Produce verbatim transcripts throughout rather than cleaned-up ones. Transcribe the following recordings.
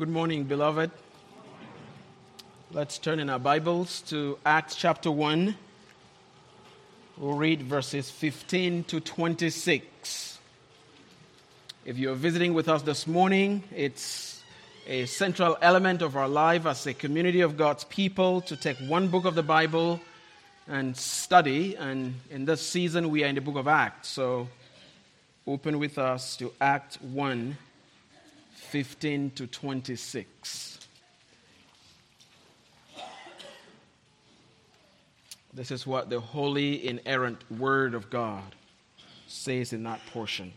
Good morning, beloved. Let's turn in our Bibles to Acts chapter one. We'll read verses fifteen to twenty-six. If you're visiting with us this morning, it's a central element of our life as a community of God's people to take one book of the Bible and study. And in this season, we are in the book of Acts. So open with us to Acts one, fifteen to twenty-six. This is what the holy, inerrant Word of God says in that portion.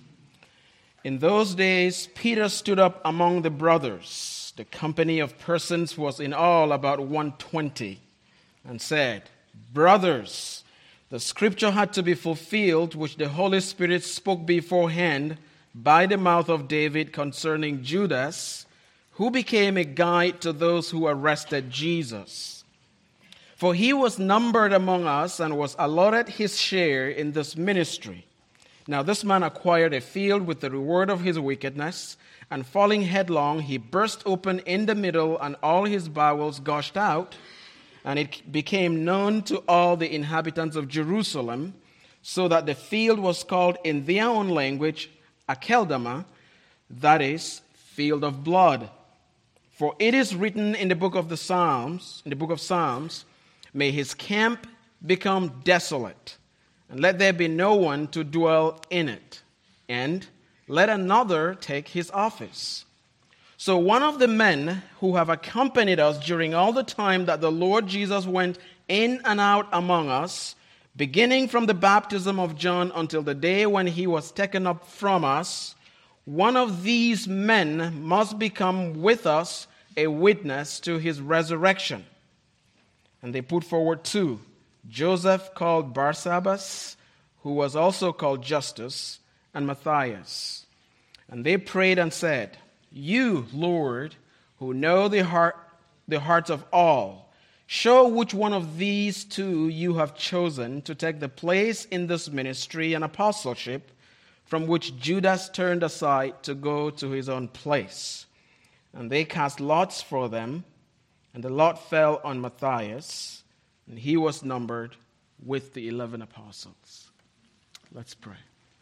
In those days, Peter stood up among the brothers. The company of persons was in all about one hundred twenty, and said, "Brothers, the scripture had to be fulfilled, which the Holy Spirit spoke beforehand by the mouth of David concerning Judas, who became a guide to those who arrested Jesus. For he was numbered among us and was allotted his share in this ministry. Now this man acquired a field with the reward of his wickedness, and falling headlong, he burst open in the middle, and all his bowels gushed out, and it became known to all the inhabitants of Jerusalem, so that the field was called in their own language Akeldama, that is, field of blood. For it is written in the book of the Psalms, in the book of Psalms, may his camp become desolate, and let there be no one to dwell in it, and let another take his office. So one of the men who have accompanied us during all the time that the Lord Jesus went in and out among us, beginning from the baptism of John until the day when he was taken up from us, one of these men must become with us a witness to his resurrection." And they put forward two, Joseph called Barsabbas, who was also called Justus, and Matthias. And they prayed and said, "You, Lord, who know the heart, the hearts of all, show which one of these two you have chosen to take the place in this ministry and apostleship from which Judas turned aside to go to his own place." And they cast lots for them, and the lot fell on Matthias, and he was numbered with the eleven apostles. Let's pray.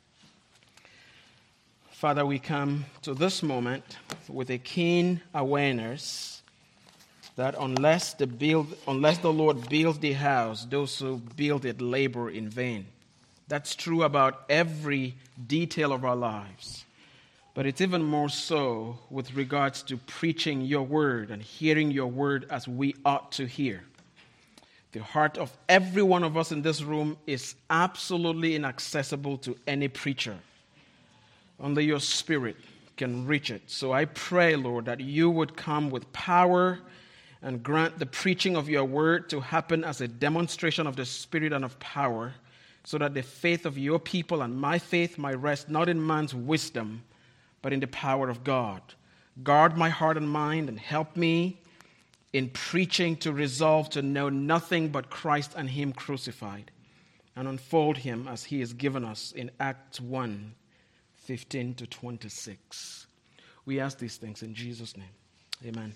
Father, we come to this moment with a keen awareness that unless the build, unless the Lord builds the house, those who build it labor in vain. That's true about every detail of our lives. But it's even more so with regards to preaching your word and hearing your word as we ought to hear. The heart of every one of us in this room is absolutely inaccessible to any preacher. Only your Spirit can reach it. So I pray, Lord, that you would come with power and grant the preaching of your word to happen as a demonstration of the Spirit and of power, so that the faith of your people and my faith might rest not in man's wisdom, but in the power of God. Guard my heart and mind and help me in preaching to resolve to know nothing but Christ and him crucified, and unfold him as he has given us in Acts one, fifteen to twenty-six. We ask these things in Jesus' name. Amen.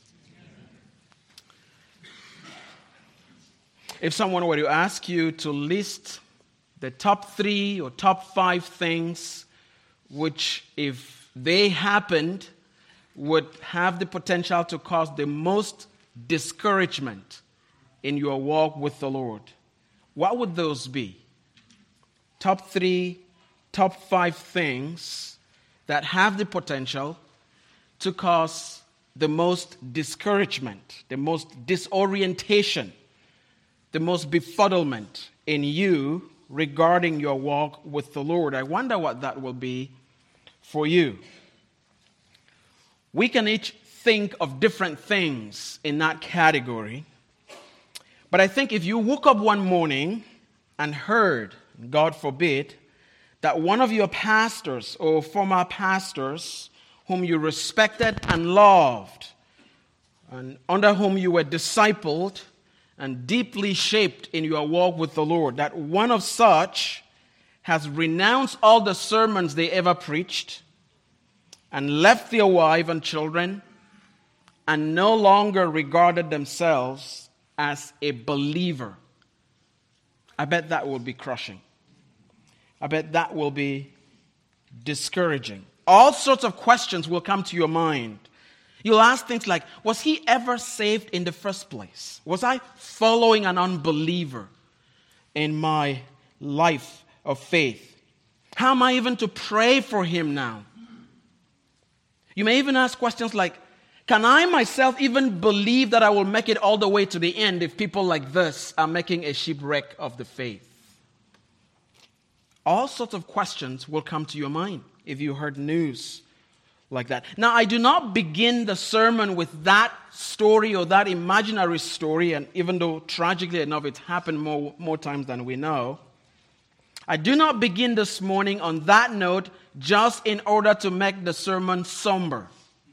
If someone were to ask you to list the top three or top five things which, if they happened, would have the potential to cause the most discouragement in your walk with the Lord, what would those be? Top three, top five things that have the potential to cause the most discouragement, the most disorientation, the most befuddlement in you regarding your walk with the Lord. I wonder what that will be for you. We can each think of different things in that category, but I think if you woke up one morning and heard, God forbid, that one of your pastors or former pastors whom you respected and loved, and under whom you were discipled and deeply shaped in your walk with the Lord, that one of such has renounced all the sermons they ever preached and left their wife and children and no longer regarded themselves as a believer. I bet that will be crushing. I bet that will be discouraging. All sorts of questions will come to your mind. You'll ask things like, was he ever saved in the first place? Was I following an unbeliever in my life of faith? How am I even to pray for him now? You may even ask questions like, can I myself even believe that I will make it all the way to the end if people like this are making a shipwreck of the faith? All sorts of questions will come to your mind if you heard news like that. Now, I do not begin the sermon with that story or that imaginary story, and even though tragically enough it's happened more, more times than we know, I do not begin this morning on that note just in order to make the sermon somber.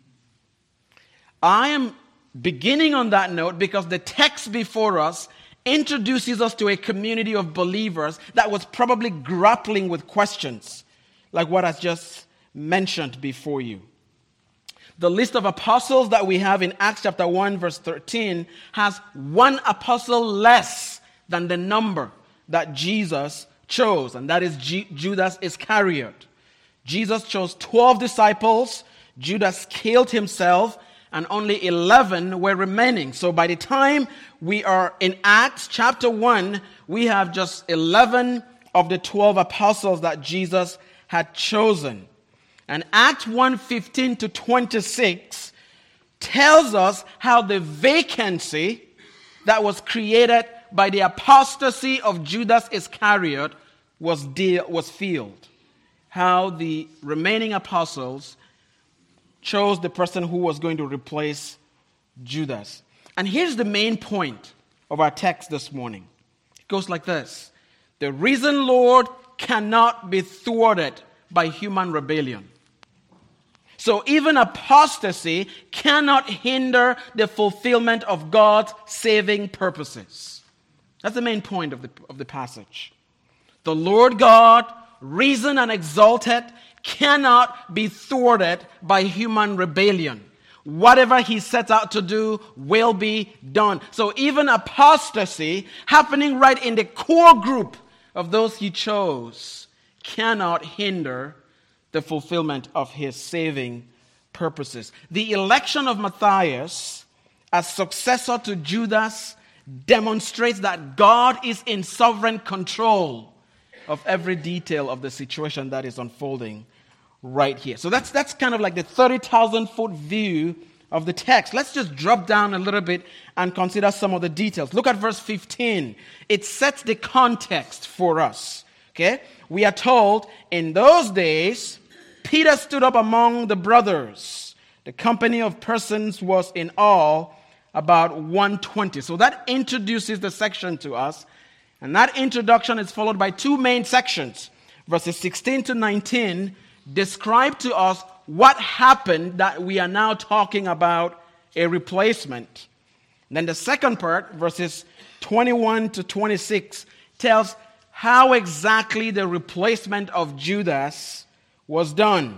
I am beginning on that note because the text before us introduces us to a community of believers that was probably grappling with questions like what I just mentioned before you. The list of apostles that we have in Acts chapter one verse thirteen has one apostle less than the number that Jesus chose, and that is G- Judas Iscariot. Jesus chose twelve disciples, Judas killed himself, and only eleven were remaining. So by the time we are in Acts chapter one, we have just eleven of the twelve apostles that Jesus had chosen. And Acts one fifteen to twenty-six tells us how the vacancy that was created by the apostasy of Judas Iscariot was, de- was filled. How the remaining apostles chose the person who was going to replace Judas. And here's the main point of our text this morning. It goes like this. The risen Lord cannot be thwarted by human rebellion. So even apostasy cannot hinder the fulfillment of God's saving purposes. That's the main point of the, of the passage. The Lord God, risen and exalted, cannot be thwarted by human rebellion. Whatever he sets out to do will be done. So even apostasy happening right in the core group of those he chose cannot hinder the fulfillment of his saving purposes. The election of Matthias as successor to Judas demonstrates that God is in sovereign control of every detail of the situation that is unfolding right here. So that's that's kind of like the thirty thousand foot view of the text. Let's just drop down a little bit and consider some of the details. Look at verse fifteen. It sets the context for us. Okay? We are told in those days, Peter stood up among the brothers. The company of persons was in all about one hundred twenty. So that introduces the section to us. And that introduction is followed by two main sections. Verses sixteen to nineteen describe to us what happened that we are now talking about a replacement. And then the second part, verses twenty-one to twenty-six, tells how exactly the replacement of Judas was done.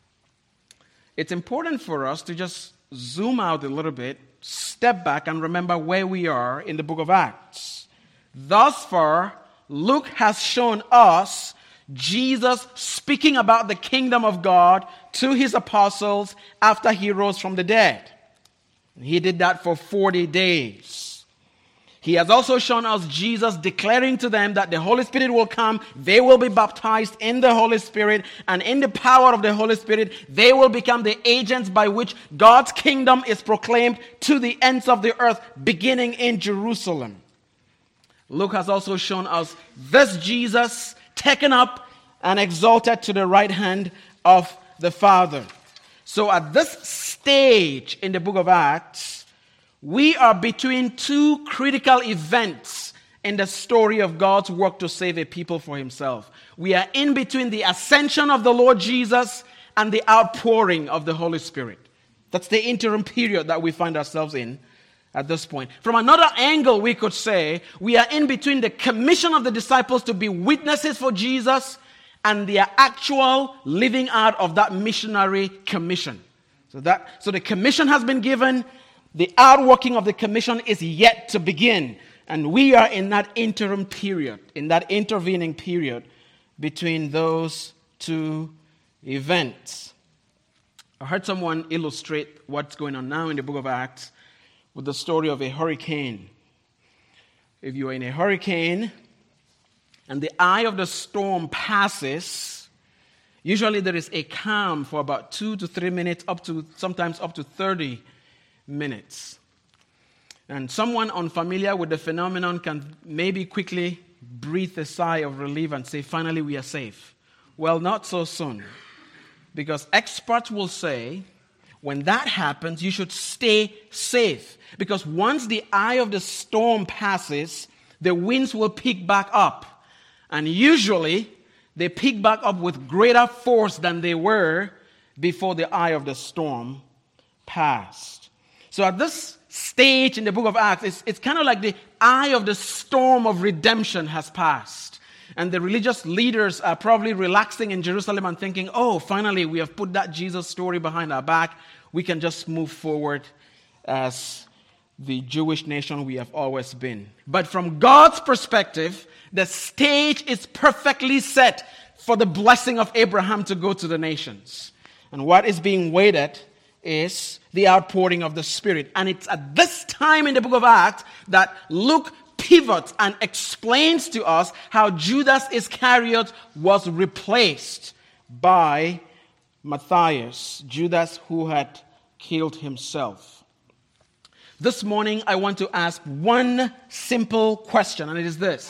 It's important for us to just zoom out a little bit, step back, and remember where we are in the book of Acts. Thus far, Luke has shown us Jesus speaking about the kingdom of God to his apostles after he rose from the dead. He did that for forty days. He has also shown us Jesus declaring to them that the Holy Spirit will come, they will be baptized in the Holy Spirit, and in the power of the Holy Spirit, they will become the agents by which God's kingdom is proclaimed to the ends of the earth, beginning in Jerusalem. Luke has also shown us this Jesus taken up and exalted to the right hand of the Father. So at this stage in the book of Acts, we are between two critical events in the story of God's work to save a people for himself. We are in between the ascension of the Lord Jesus and the outpouring of the Holy Spirit. That's the interim period that we find ourselves in at this point. From another angle, we could say we are in between the commission of the disciples to be witnesses for Jesus and their actual living out of that missionary commission. So that, so the commission has been given, the outworking of the commission is yet to begin. And we are in that interim period, in that intervening period between those two events. I heard someone illustrate what's going on now in the book of Acts with the story of a hurricane. If you are in a hurricane and the eye of the storm passes, usually there is a calm for about two to three minutes, up to sometimes up to thirty minutes. And someone unfamiliar with the phenomenon can maybe quickly breathe a sigh of relief and say, finally we are safe. Well, not so soon. Because experts will say, when that happens, you should stay safe. Because once the eye of the storm passes, the winds will pick back up. And usually, they pick back up with greater force than they were before the eye of the storm passed. So at this stage in the book of Acts, it's, it's kind of like the eye of the storm of redemption has passed. And the religious leaders are probably relaxing in Jerusalem and thinking, oh, finally, we have put that Jesus story behind our back. We can just move forward as the Jewish nation we have always been. But from God's perspective, the stage is perfectly set for the blessing of Abraham to go to the nations. And what is being waited is the outpouring of the Spirit. And it's at this time in the book of Acts that Luke pivots and explains to us how Judas Iscariot was replaced by Matthias, Judas who had killed himself. This morning I want to ask one simple question, and it is this.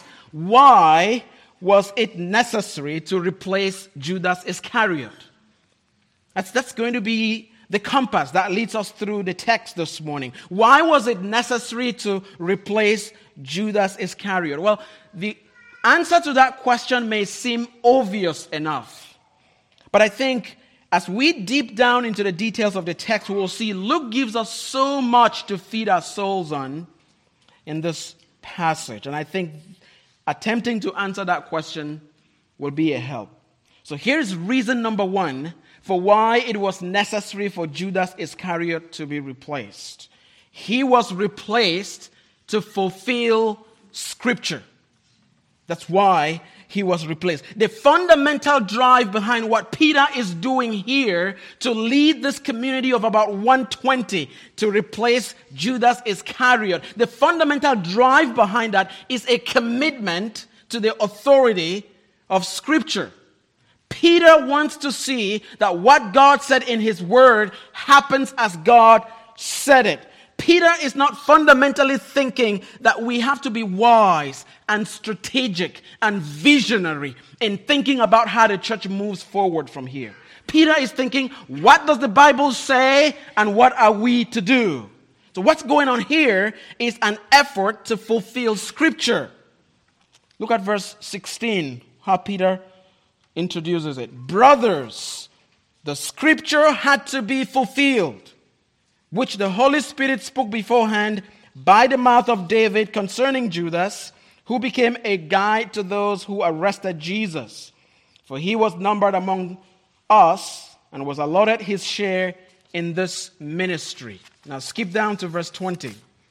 Why was it necessary to replace Judas Iscariot? That's, that's going to be the compass that leads us through the text this morning. Why was it necessary to replace Judas Iscariot? Well, the answer to that question may seem obvious enough. But I think as we deep down into the details of the text, we will see Luke gives us so much to feed our souls on in this passage. And I think attempting to answer that question will be a help. So here's reason number one for why it was necessary for Judas Iscariot to be replaced. He was replaced to fulfill Scripture. That's why he was replaced. The fundamental drive behind what Peter is doing here to lead this community of about one hundred twenty to replace Judas Iscariot, the fundamental drive behind that is a commitment to the authority of Scripture. Peter wants to see that what God said in his word happens as God said it. Peter is not fundamentally thinking that we have to be wise and strategic and visionary in thinking about how the church moves forward from here. Peter is thinking, what does the Bible say and what are we to do? So what's going on here is an effort to fulfill Scripture. Look at verse sixteen, how Peter introduces it. Brothers, the Scripture had to be fulfilled, which the Holy Spirit spoke beforehand by the mouth of David concerning Judas, who became a guide to those who arrested Jesus. For he was numbered among us and was allotted his share in this ministry. Now skip down to verse twenty.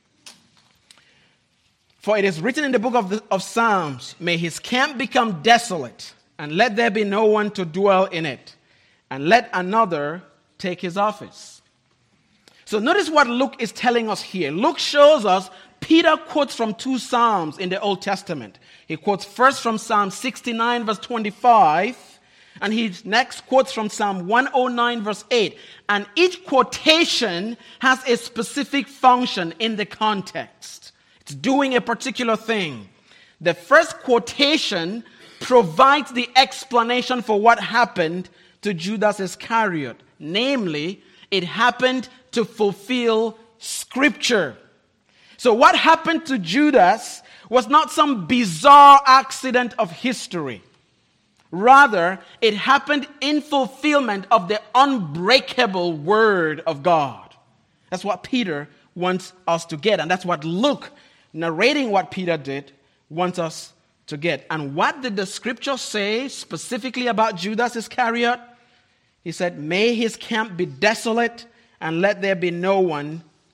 For it is written in the book of, the, of Psalms, may his camp become desolate, and let there be no one to dwell in it, and let another take his office. So notice what Luke is telling us here. Luke shows us Peter quotes from two Psalms in the Old Testament. He quotes first from Psalm sixty-nine verse twenty-five, and he next quotes from Psalm one oh nine verse eight. And each quotation has a specific function in the context. It's doing a particular thing. The first quotation provides the explanation for what happened to Judas Iscariot. Namely, it happened to fulfill Scripture. So what happened to Judas was not some bizarre accident of history. Rather, it happened in fulfillment of the unbreakable Word of God. That's what Peter wants us to get. And that's what Luke, narrating what Peter did, wants us to get. And what did the Scripture say specifically about Judas Iscariot? He said, may his camp be desolate, and let there be no one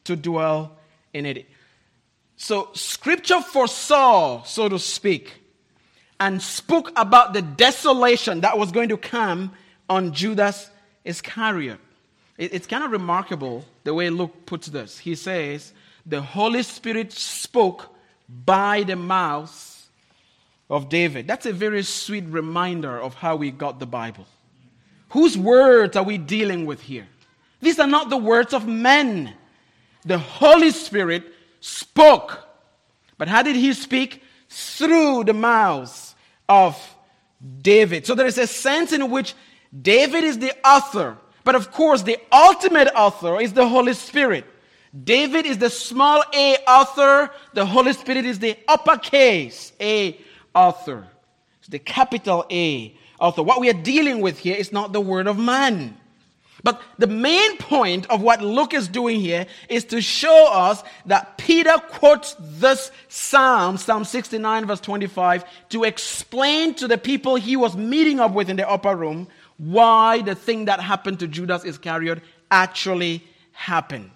to dwell in it. So Scripture foresaw, so to speak, and spoke about the desolation that was going to come on Judas Iscariot. It's kind of remarkable the way Luke puts this. He says, the Holy Spirit spoke by the mouth of David. That's a very sweet reminder of how we got the Bible. Whose words are we dealing with here? These are not the words of men. The Holy Spirit spoke. But how did he speak? Through the mouths of David. So there is a sense in which David is the author. But of course, the ultimate author is the Holy Spirit. David is the small a author. The Holy Spirit is the uppercase A author. It's the capital A author. What we are dealing with here is not the word of man. But the main point of what Luke is doing here is to show us that Peter quotes this Psalm, Psalm sixty-nine verse twenty-five, to explain to the people he was meeting up with in the upper room why the thing that happened to Judas Iscariot actually happened.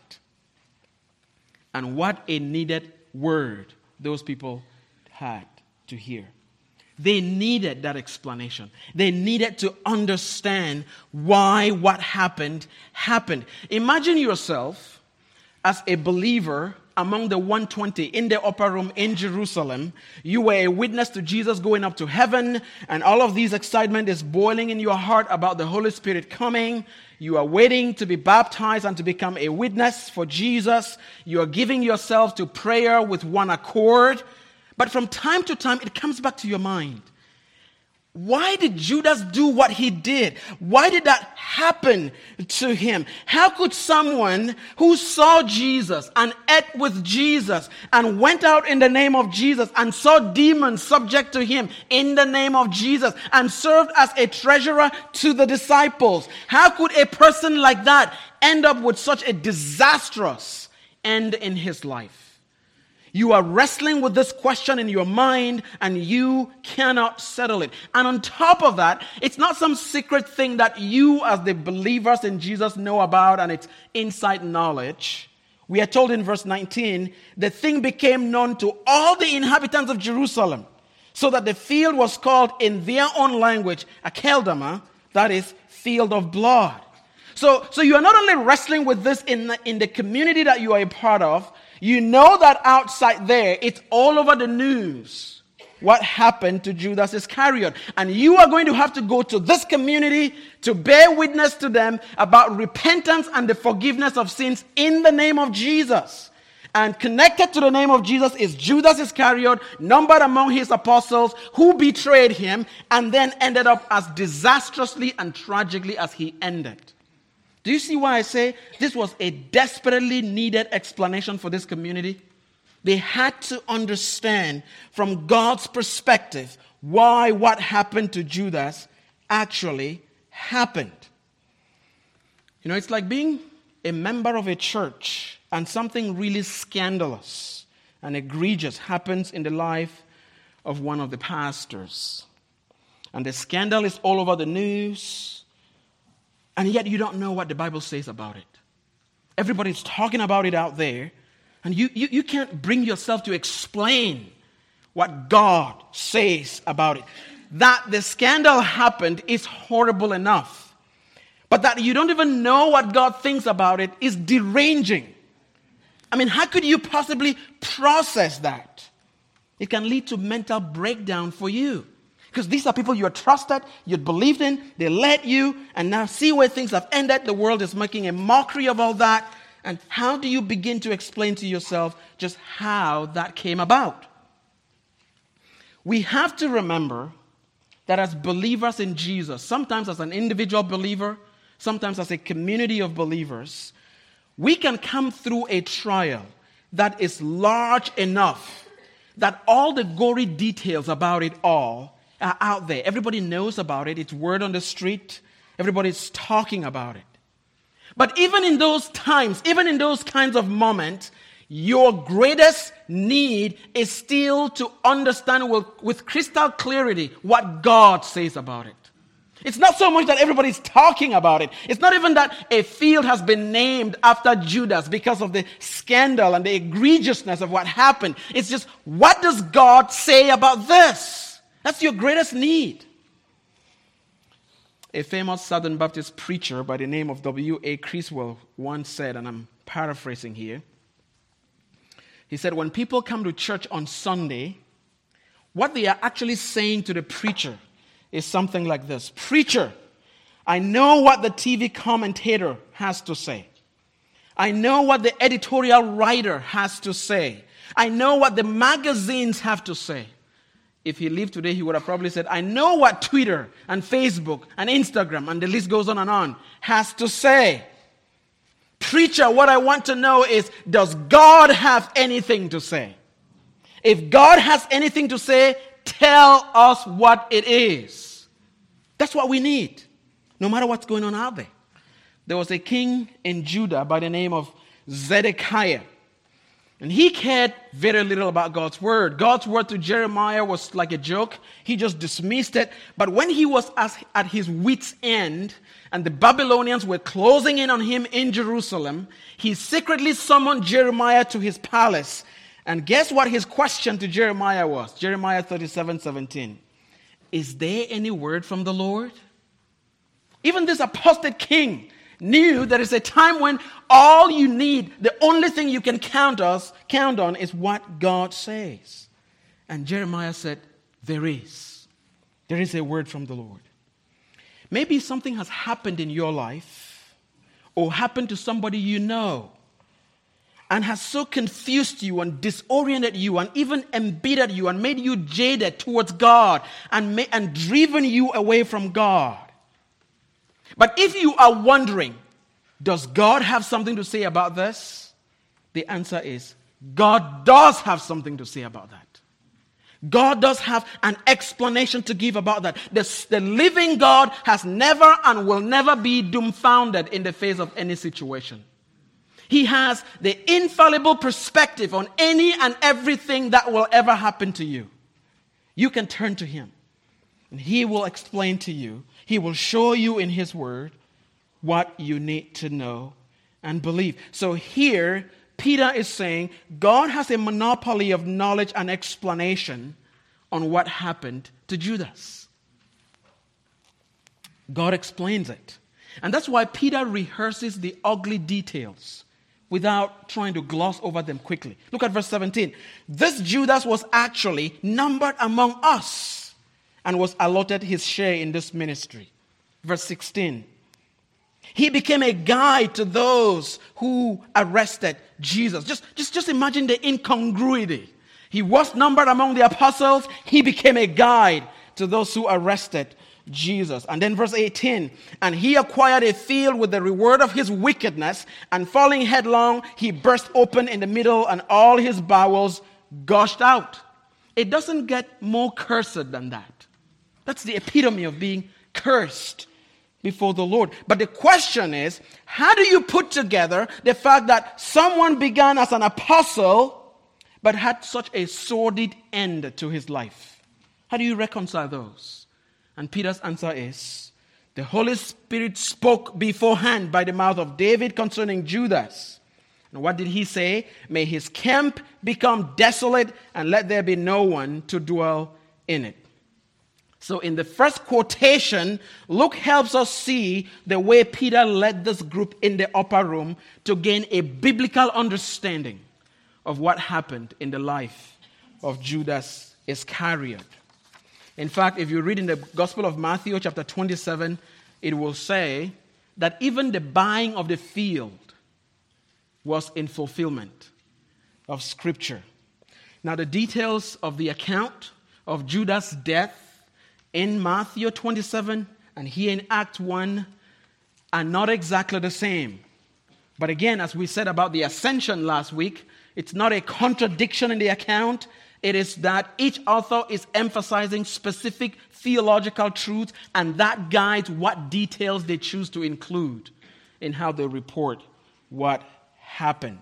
And what a needed word those people had to hear. They needed that explanation. They needed to understand why what happened, happened. Imagine yourself as a believer among the one hundred twenty in the upper room in Jerusalem. You were a witness to Jesus going up to heaven, and all of this excitement is boiling in your heart about the Holy Spirit coming. You are waiting to be baptized and to become a witness for Jesus. You are giving yourself to prayer with one accord. But from time to time, it comes back to your mind. Why did Judas do what he did? Why did that happen to him? How could someone who saw Jesus and ate with Jesus and went out in the name of Jesus and saw demons subject to him in the name of Jesus and served as a treasurer to the disciples, how could a person like that end up with such a disastrous end in his life? You are wrestling with this question in your mind and you cannot settle it. And on top of that, it's not some secret thing that you as the believers in Jesus know about and it's inside knowledge. We are told in verse nineteen, the thing became known to all the inhabitants of Jerusalem, so that the field was called in their own language, Akeldama, that is, field of blood. So, so you are not only wrestling with this in the, in the community that you are a part of, you know that outside there, it's all over the news what happened to Judas Iscariot. And you are going to have to go to this community to bear witness to them about repentance and the forgiveness of sins in the name of Jesus. And connected to the name of Jesus is Judas Iscariot, numbered among his apostles, who betrayed him and then ended up as disastrously and tragically as he ended. Do you see why I say this was a desperately needed explanation for this community? They had to understand from God's perspective why what happened to Judas actually happened. You know, it's like being a member of a church and something really scandalous and egregious happens in the life of one of the pastors. And the scandal is all over the news. And yet you don't know what the Bible says about it. Everybody's talking about it out there. And you, you, you can't bring yourself to explain what God says about it. That the scandal happened is horrible enough. But that you don't even know what God thinks about it is deranging. I mean, how could you possibly process that? It can lead to mental breakdown for you. Because these are people you had trusted, you'd believed in, they led you, and now see where things have ended. The world is making a mockery of all that. And how do you begin to explain to yourself just how that came about? We have to remember that as believers in Jesus, sometimes as an individual believer, sometimes as a community of believers, we can come through a trial that is large enough that all the gory details about it all are out there. Everybody knows about it. It's word on the street. Everybody's talking about it. But even in those times, even in those kinds of moments, your greatest need is still to understand with, with crystal clarity what God says about it. It's not so much that everybody's talking about it. It's not even that a field has been named after Judas because of the scandal and the egregiousness of what happened. It's just, what does God say about this? That's your greatest need. A famous Southern Baptist preacher by the name of W A Criswell once said, and I'm paraphrasing here, he said, when people come to church on Sunday, what they are actually saying to the preacher is something like this. Preacher, I know what the T V commentator has to say. I know what the editorial writer has to say. I know what the magazines have to say. If he lived today, he would have probably said, I know what Twitter and Facebook and Instagram and the list goes on and on has to say. Preacher, what I want to know is, does God have anything to say? If God has anything to say, tell us what it is. That's what we need, no matter what's going on out there. There was a king in Judah by the name of Zedekiah. And he cared very little about God's word. God's word to Jeremiah was like a joke. He just dismissed it. But when he was at his wit's end and the Babylonians were closing in on him in Jerusalem, he secretly summoned Jeremiah to his palace. And guess what his question to Jeremiah was? Jeremiah thirty-seven seventeen. Is there any word from the Lord? Even this apostate king knew there is a time when all you need, the only thing you can count us, count on is what God says. And Jeremiah said, there is. There is a word from the Lord. Maybe something has happened in your life or happened to somebody you know and has so confused you and disoriented you and even embittered you and made you jaded towards God and, ma- and driven you away from God. But if you are wondering, does God have something to say about this? The answer is, God does have something to say about that. God does have an explanation to give about that. The, the living God has never and will never be dumbfounded in the face of any situation. He has the infallible perspective on any and everything that will ever happen to you. You can turn to him, and he will explain to you. He will show you in his word what you need to know and believe. So here, Peter is saying God has a monopoly of knowledge and explanation on what happened to Judas. God explains it. And that's why Peter rehearses the ugly details without trying to gloss over them quickly. Look at verse seventeen. This Judas was actually numbered among us and was allotted his share in this ministry. Verse sixteen. He became a guide to those who arrested Jesus. Just, just, just imagine the incongruity. He was numbered among the apostles. He became a guide to those who arrested Jesus. And then verse eighteen. And he acquired a field with the reward of his wickedness, and falling headlong, he burst open in the middle, and all his bowels gushed out. It doesn't get more cursed than that. That's the epitome of being cursed before the Lord. But the question is, how do you put together the fact that someone began as an apostle but had such a sordid end to his life? How do you reconcile those? And Peter's answer is, the Holy Spirit spoke beforehand by the mouth of David concerning Judas. And what did he say? May his camp become desolate, and let there be no one to dwell in it. So in the first quotation, Luke helps us see the way Peter led this group in the upper room to gain a biblical understanding of what happened in the life of Judas Iscariot. In fact, if you read in the Gospel of Matthew chapter twenty-seven, it will say that even the buying of the field was in fulfillment of Scripture. Now, the details of the account of Judas' death in Matthew twenty-seven and here in Acts one are not exactly the same. But again, as we said about the ascension last week, it's not a contradiction in the account. It is that each author is emphasizing specific theological truths, and that guides what details they choose to include in how they report what happened.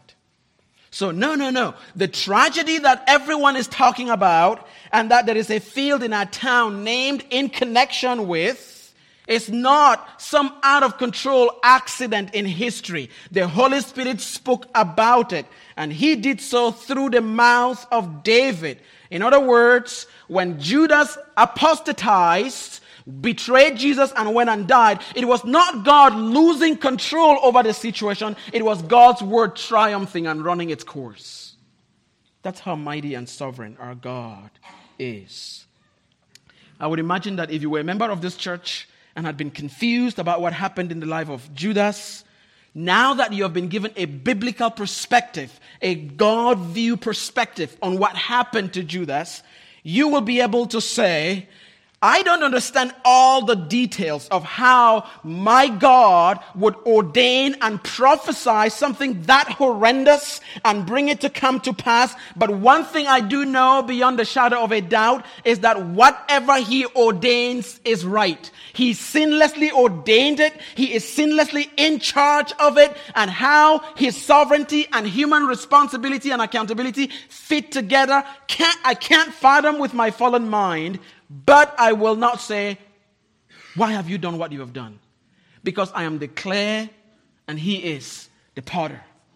So no, no, no. The tragedy that everyone is talking about, and that there is a field in our town named in connection with, It's not some out of control accident in history. The Holy Spirit spoke about it, and he did so through the mouth of David. In other words, when Judas apostatized, betrayed Jesus and went and died, it was not God losing control over the situation. It was God's word triumphing and running its course. That's how mighty and sovereign our God is. I would imagine that if you were a member of this church and had been confused about what happened in the life of Judas, now that you have been given a biblical perspective, a God view perspective on what happened to Judas, you will be able to say, I don't understand all the details of how my God would ordain and prophesy something that horrendous and bring it to come to pass. But one thing I do know beyond the shadow of a doubt is that whatever he ordains is right. He sinlessly ordained it. He is sinlessly in charge of it. And how his sovereignty and human responsibility and accountability fit together, can't, I can't fathom with my fallen mind. But I will not say, why have you done what you have done? Because I am the clay and he is the potter.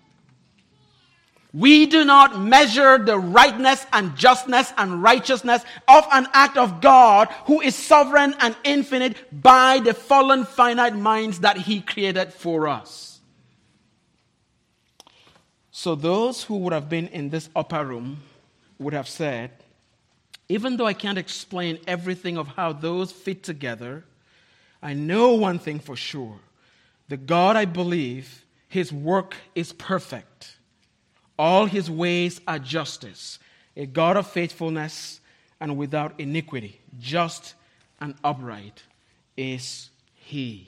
We do not measure the rightness and justness and righteousness of an act of God who is sovereign and infinite by the fallen finite minds that he created for us. So those who would have been in this upper room would have said, even though I can't explain everything of how those fit together, I know one thing for sure. The God I believe, his work is perfect. All his ways are justice. A God of faithfulness and without iniquity. Just and upright is he.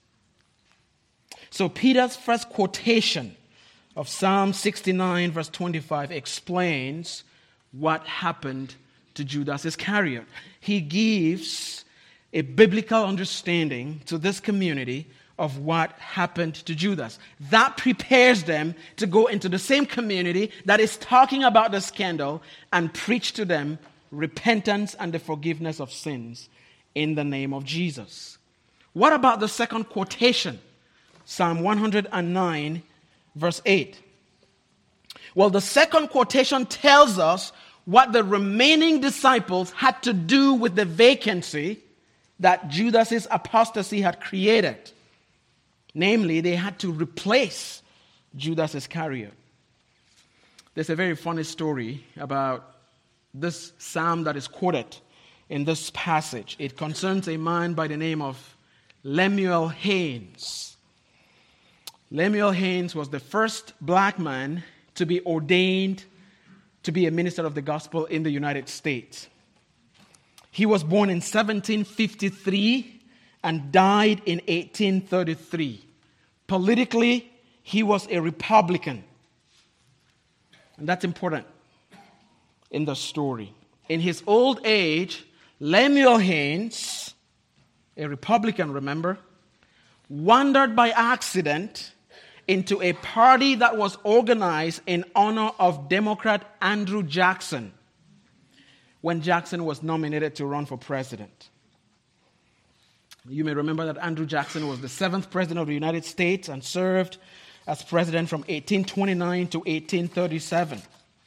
So Peter's first quotation of Psalm sixty-nine verse twenty-five explains what happened to Judas Iscariot. He gives a biblical understanding to this community of what happened to Judas. That prepares them to go into the same community that is talking about the scandal and preach to them repentance and the forgiveness of sins in the name of Jesus. What about the second quotation? Psalm one hundred nine verse eight. Well, the second quotation tells us what the remaining disciples had to do with the vacancy that Judas's apostasy had created. Namely, they had to replace Judas Iscariot. There's a very funny story about this psalm that is quoted in this passage. It concerns a man by the name of Lemuel Haynes. Lemuel Haynes was the first black man to be ordained to be a minister of the gospel in the United States. He was born in seventeen fifty-three and died in eighteen thirty-three. Politically, he was a Republican. And that's important in the story. In his old age, Lemuel Haynes, a Republican, remember, wandered by accident into a party that was organized in honor of Democrat Andrew Jackson when Jackson was nominated to run for president. You may remember that Andrew Jackson was the seventh president of the United States and served as president from eighteen twenty-nine to eighteen thirty-seven.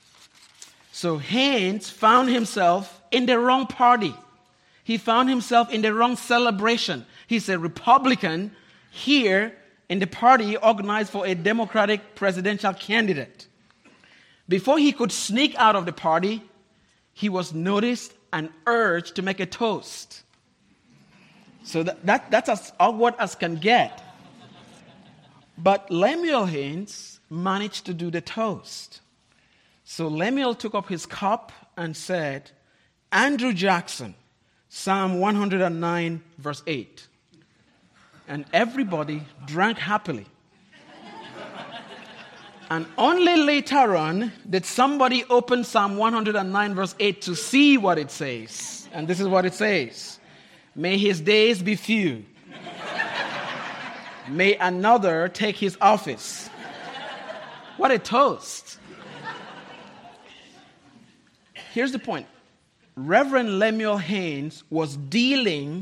So Haynes found himself in the wrong party. He found himself in the wrong celebration. He's a Republican here in the party organized for a Democratic presidential candidate. Before he could sneak out of the party, he was noticed and urged to make a toast. So that, that that's as awkward as can get. But Lemuel Haynes managed to do the toast. So Lemuel took up his cup and said, Andrew Jackson, Psalm one hundred nine, verse eight. And everybody drank happily. And only later on did somebody open Psalm one hundred nine verse eight to see what it says. And this is what it says. May his days be few. May another take his office. What a toast. Here's the point. Reverend Lemuel Haynes was dealing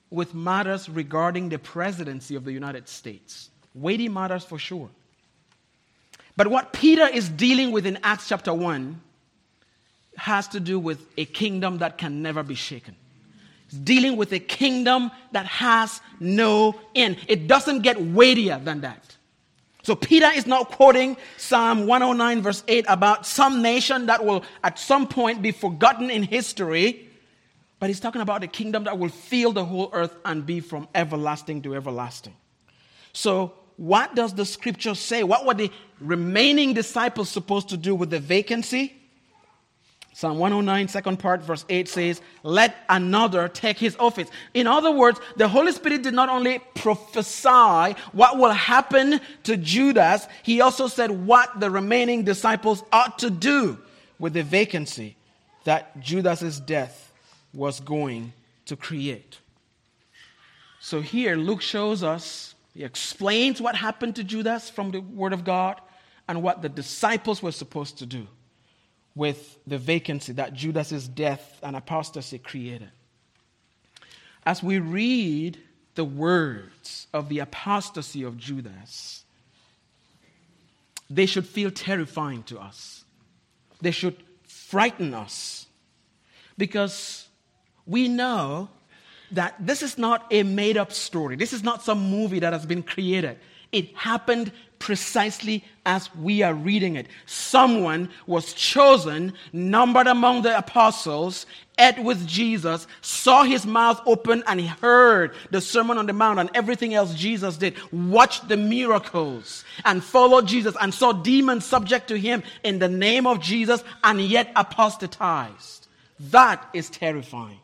with matters regarding the presidency of the United States. Weighty matters for sure. But what Peter is dealing with in Acts chapter one has to do with a kingdom that can never be shaken. He's dealing with a kingdom that has no end. It doesn't get weightier than that. So Peter is not quoting Psalm one oh nine verse eight about some nation that will at some point be forgotten in history. But he's talking about a kingdom that will fill the whole earth and be from everlasting to everlasting. So what does the scripture say? What were the remaining disciples supposed to do with the vacancy? Psalm one oh nine, second part, verse eight says, let another take his office. In other words, the Holy Spirit did not only prophesy what will happen to Judas, he also said what the remaining disciples ought to do with the vacancy that Judas's death was going to create. So here Luke shows us, he explains what happened to Judas from the Word of God and what the disciples were supposed to do with the vacancy that Judas's death and apostasy created. As we read the words of the apostasy of Judas, they should feel terrifying to us. They should frighten us because we know that this is not a made-up story. This is not some movie that has been created. It happened precisely as we are reading it. Someone was chosen, numbered among the apostles, ate with Jesus, saw his mouth open, and he heard the Sermon on the Mount and everything else Jesus did, watched the miracles, and followed Jesus, and saw demons subject to him in the name of Jesus, and yet apostatized. That is terrifying.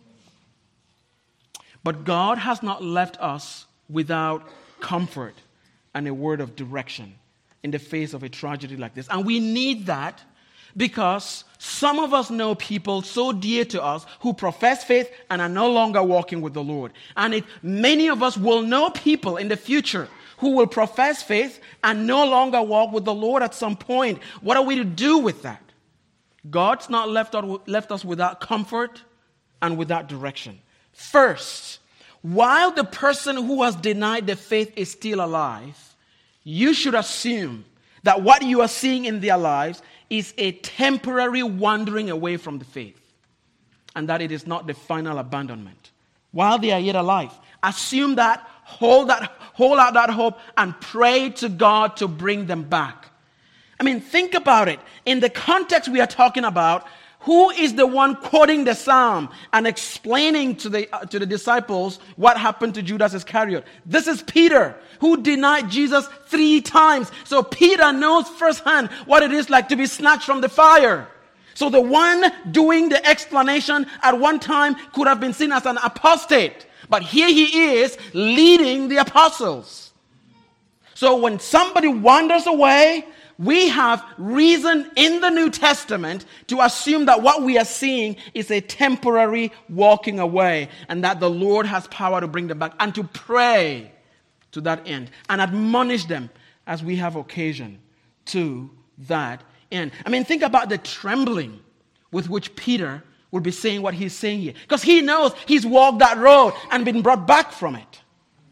But God has not left us without comfort and a word of direction in the face of a tragedy like this. And we need that because some of us know people so dear to us who profess faith and are no longer walking with the Lord. And it, many of us will know people in the future who will profess faith and no longer walk with the Lord at some point. What are we to do with that? God's not left, out, left us without comfort and without direction. First, while the person who has denied the faith is still alive, you should assume that what you are seeing in their lives is a temporary wandering away from the faith, and that it is not the final abandonment. While they are yet alive, assume that, hold that, hold out that hope, and pray to God to bring them back. I mean, think about it. In the context we are talking about, who is the one quoting the psalm and explaining to the uh, to the disciples what happened to Judas Iscariot? This is Peter, who denied Jesus three times. So Peter knows firsthand what it is like to be snatched from the fire. So the one doing the explanation at one time could have been seen as an apostate. But here he is leading the apostles. So when somebody wanders away, we have reason in the New Testament to assume that what we are seeing is a temporary walking away and that the Lord has power to bring them back, and to pray to that end and admonish them as we have occasion to that end. I mean, think about the trembling with which Peter will be saying what he's saying here, because he knows he's walked that road and been brought back from it.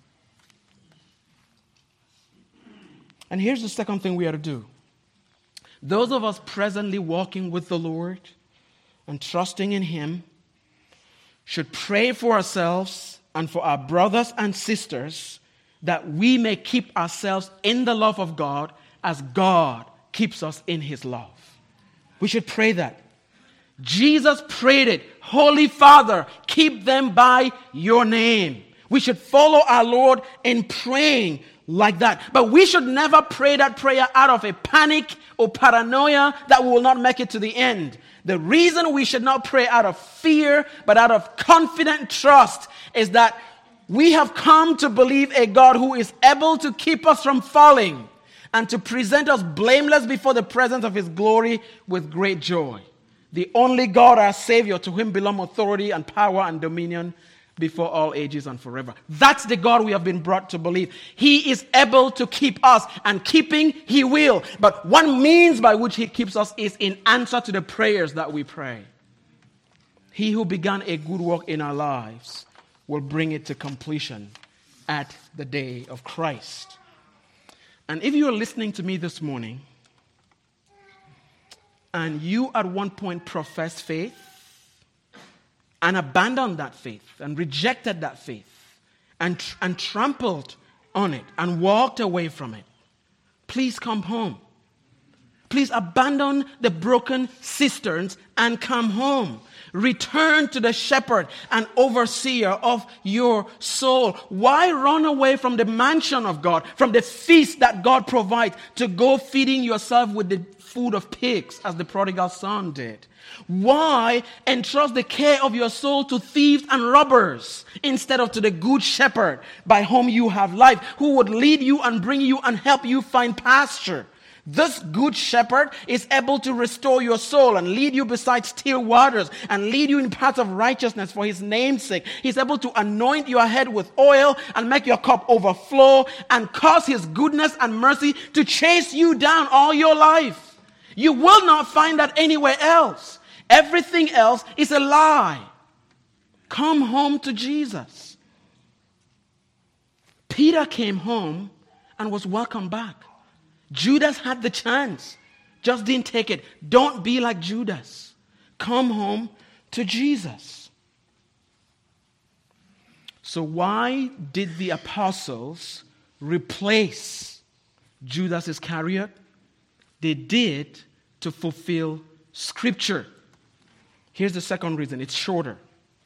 And here's the second thing we are to do. Those of us presently walking with the Lord and trusting in Him should pray for ourselves and for our brothers and sisters that we may keep ourselves in the love of God as God keeps us in His love. We should pray that. Jesus prayed it. Holy Father, keep them by your name. We should follow our Lord in praying like that. But we should never pray that prayer out of a panic or paranoia that we will not make it to the end. The reason we should not pray out of fear, but out of confident trust, is that we have come to believe a God who is able to keep us from falling and to present us blameless before the presence of His glory with great joy. The only God, our Savior, to whom belong authority and power and dominion before all ages and forever. That's the God we have been brought to believe. He is able to keep us, and keeping He will. But one means by which He keeps us is in answer to the prayers that we pray. He who began a good work in our lives will bring it to completion at the day of Christ. And if you are listening to me this morning, and you at one point professed faith, and abandoned that faith, and rejected that faith, and, and trampled on it, and walked away from it, please come home. Please abandon the broken cisterns and come home. Return to the shepherd and overseer of your soul. Why run away from the mansion of God, from the feast that God provides, to go feeding yourself with the food of pigs, as the prodigal son did? Why entrust the care of your soul to thieves and robbers instead of to the good shepherd by whom you have life, who would lead you and bring you and help you find pasture? This good shepherd is able to restore your soul and lead you beside still waters and lead you in paths of righteousness for his name's sake. He's able to anoint your head with oil and make your cup overflow and cause his goodness and mercy to chase you down all your life. You will not find that anywhere else. Everything else is a lie. Come home to Jesus. Peter came home and was welcomed back. Judas had the chance, just didn't take it. Don't be like Judas. Come home to Jesus. So why did the apostles replace Judas Iscariot? They did to fulfill Scripture. Here's the second reason. It's shorter.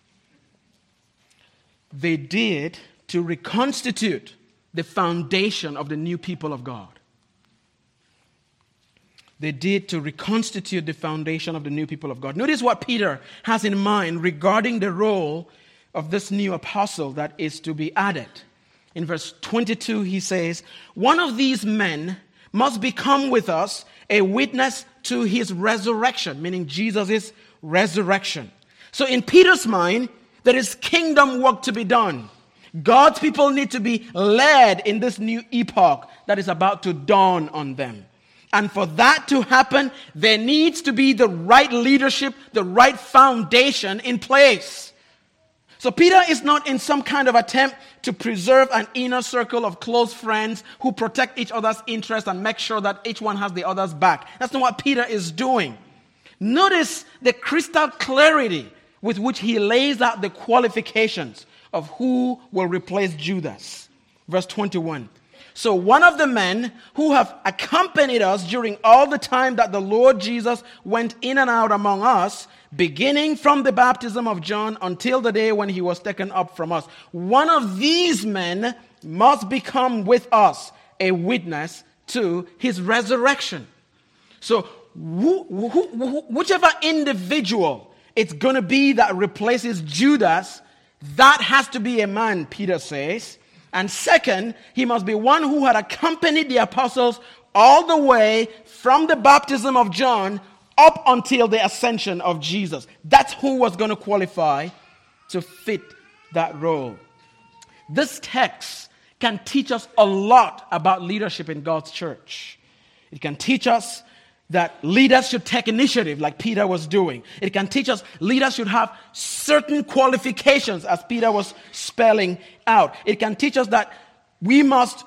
They did to reconstitute the foundation of the new people of God. They did to reconstitute the foundation of the new people of God. Notice what Peter has in mind regarding the role of this new apostle that is to be added. In verse twenty-two, he says, one of these men must become with us a witness to his resurrection, meaning Jesus' resurrection. So in Peter's mind, there is kingdom work to be done. God's people need to be led in this new epoch that is about to dawn on them. And for that to happen, there needs to be the right leadership, the right foundation in place. So Peter is not in some kind of attempt to preserve an inner circle of close friends who protect each other's interests and make sure that each one has the other's back. That's not what Peter is doing. Notice the crystal clarity with which he lays out the qualifications of who will replace Judas. Verse twenty-one. So one of the men who have accompanied us during all the time that the Lord Jesus went in and out among us, beginning from the baptism of John until the day when he was taken up from us, one of these men must become with us a witness to his resurrection. So who, who, who, whichever individual it's going to be that replaces Judas, that has to be a man, Peter says. And second, he must be one who had accompanied the apostles all the way from the baptism of John up until the ascension of Jesus. That's who was going to qualify to fit that role. This text can teach us a lot about leadership in God's church. It can teach us that leaders should take initiative like Peter was doing. It can teach us leaders should have certain qualifications as Peter was spelling out. It can teach us that we must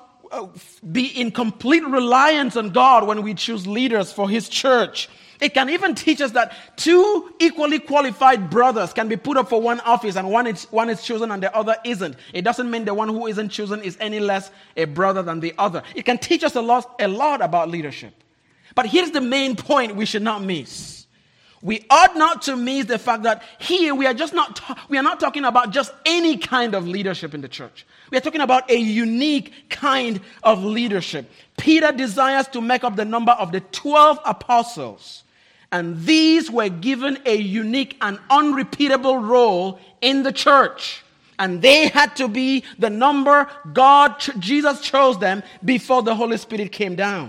be in complete reliance on God when we choose leaders for his church. It can even teach us that two equally qualified brothers can be put up for one office and one is, one is chosen and the other isn't. It doesn't mean the one who isn't chosen is any less a brother than the other. It can teach us a lot, a lot about leadership. But here's the main point we should not miss. We ought not to miss the fact that here we are just not ta- we are not talking about just any kind of leadership in the church. We are talking about a unique kind of leadership. Peter desires to make up the number of the twelve apostles, and these were given a unique and unrepeatable role in the church. And they had to be the number God, Jesus chose them before the Holy Spirit came down.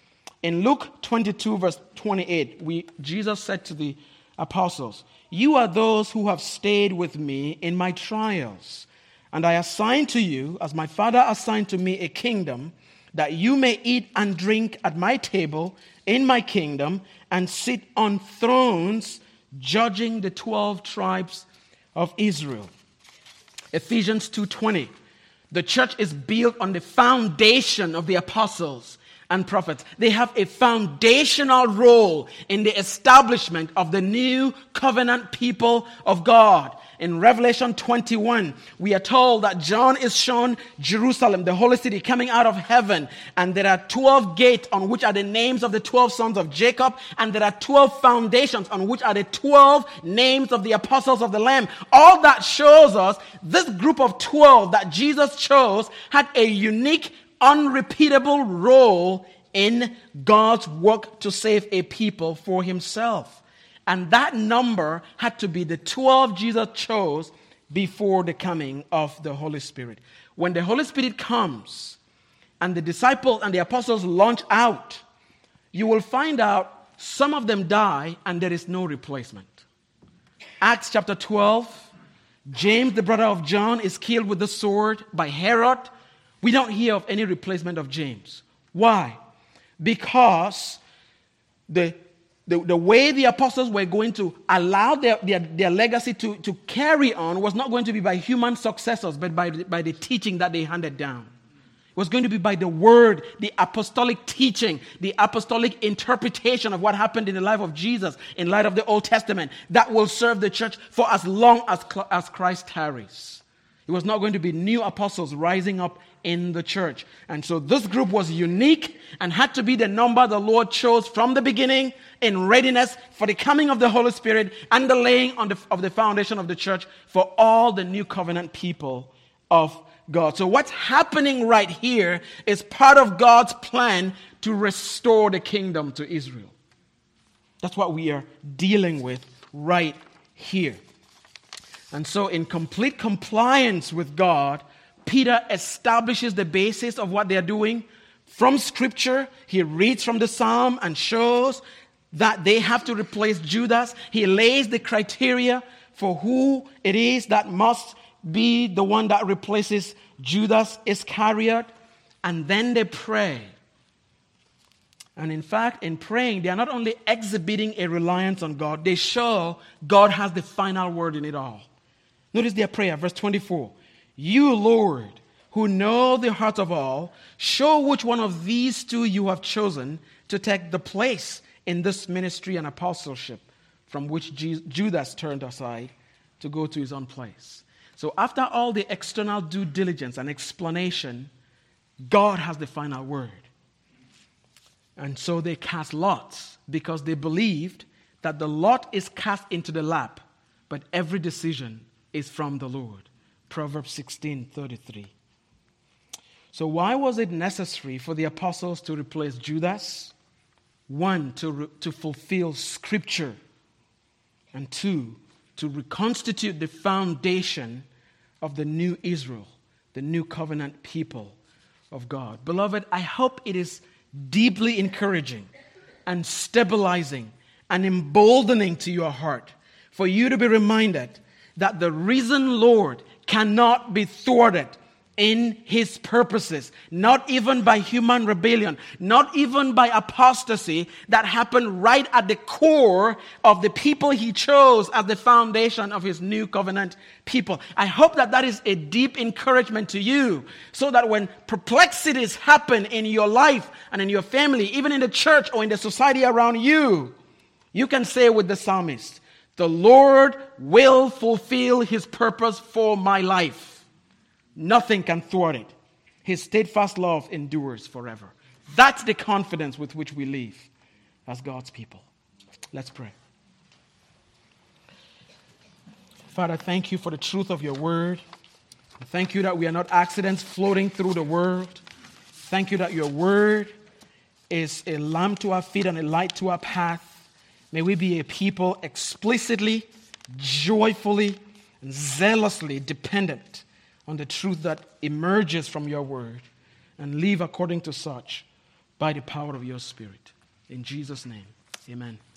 In Luke twenty-two, verse twenty-eight, we, Jesus said to the apostles, "You are those who have stayed with me in my trials, and I assign to you, as my Father assigned to me, a kingdom, that you may eat and drink at my table in my kingdom, and sit on thrones, judging the twelve tribes of Israel." Ephesians two twenty. The church is built on the foundation of the apostles and prophets. They have a foundational role in the establishment of the new covenant people of God. In Revelation twenty-one, we are told that John is shown Jerusalem, the holy city, coming out of heaven. And there are twelve gates on which are the names of the twelve sons of Jacob. And there are twelve foundations on which are the twelve names of the apostles of the Lamb. All that shows us this group of twelve that Jesus chose had a unique, unrepeatable role in God's work to save a people for himself. And that number had to be the twelve Jesus chose before the coming of the Holy Spirit. When the Holy Spirit comes and the disciples and the apostles launch out, you will find out some of them die and there is no replacement. Acts chapter twelve, James, the brother of John, is killed with the sword by Herod. We don't hear of any replacement of James. Why? Because the The, the way the apostles were going to allow their, their, their legacy to, to carry on was not going to be by human successors, but by, by the teaching that they handed down. It was going to be by the word, the apostolic teaching, the apostolic interpretation of what happened in the life of Jesus in light of the Old Testament that will serve the church for as long as, as Christ tarries. It was not going to be new apostles rising up in the church. And so this group was unique and had to be the number the Lord chose from the beginning in readiness for the coming of the Holy Spirit and the laying on the, of the foundation of the church for all the new covenant people of God. So what's happening right here is part of God's plan to restore the kingdom to Israel. That's what we are dealing with right here. And so in complete compliance with God, Peter establishes the basis of what they're doing. From Scripture, he reads from the Psalm and shows that they have to replace Judas. He lays the criteria for who it is that must be the one that replaces Judas Iscariot. And then they pray. And in fact, in praying, they are not only exhibiting a reliance on God, they show God has the final word in it all. Notice their prayer, verse twenty-four. You, Lord, who know the heart of all, show which one of these two you have chosen to take the place in this ministry and apostleship from which Judas turned aside to go to his own place. So after all the external due diligence and explanation, God has the final word. And so they cast lots because they believed that the lot is cast into the lap, but every decision is from the Lord. Proverbs sixteen thirty-three. So why was it necessary for the apostles to replace Judas? One, to, re- to fulfill Scripture. And two, to reconstitute the foundation of the new Israel, the new covenant people of God. Beloved, I hope it is deeply encouraging and stabilizing and emboldening to your heart for you to be reminded that the risen Lord cannot be thwarted in his purposes, not even by human rebellion, not even by apostasy that happened right at the core of the people he chose as the foundation of his new covenant people. I hope that that is a deep encouragement to you, so that when perplexities happen in your life and in your family, even in the church or in the society around you, you can say with the psalmist, the Lord will fulfill his purpose for my life. Nothing can thwart it. His steadfast love endures forever. That's the confidence with which we live as God's people. Let's pray. Father, thank you for the truth of your word. Thank you that we are not accidents floating through the world. Thank you that your word is a lamp to our feet and a light to our path. May we be a people explicitly, joyfully, and zealously dependent on the truth that emerges from your word, and live according to such by the power of your Spirit. In Jesus' name, amen.